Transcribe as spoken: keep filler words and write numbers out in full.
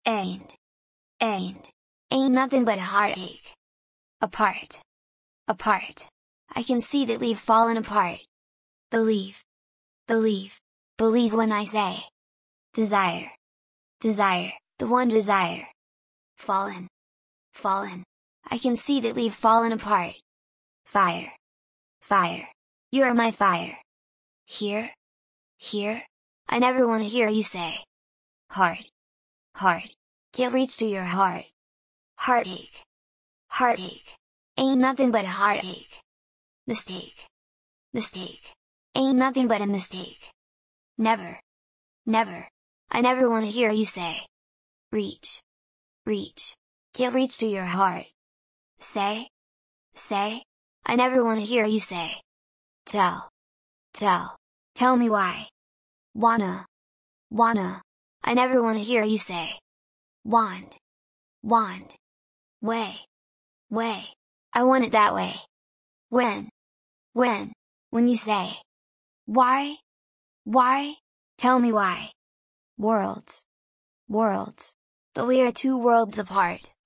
Ain't, ain't, ain't nothing but a heartache. Apart, apart, I can see that we've fallen apart. Believe, believe, believe when I say desire, desire, the one desire. Fallen, fallen, I can see that we've fallen apart. Fire, fire, you are my fire. Here, here, I never wanna hear you say heart, heart, can't reach to your heart. Heartache, heartache, ain't nothing but a heartache. Mistake, mistake, ain't nothing but a mistake. Never, never, I never wanna hear you say reach, reach, can't reach to your heart. Say, say, I never wanna hear you say tell, tell, tell me why. Wanna, wanna, I never wanna hear you say want, want, way, way, I want it that way. When, when, when you say why, why, tell me why. Worlds, worlds, but we are two worlds apart.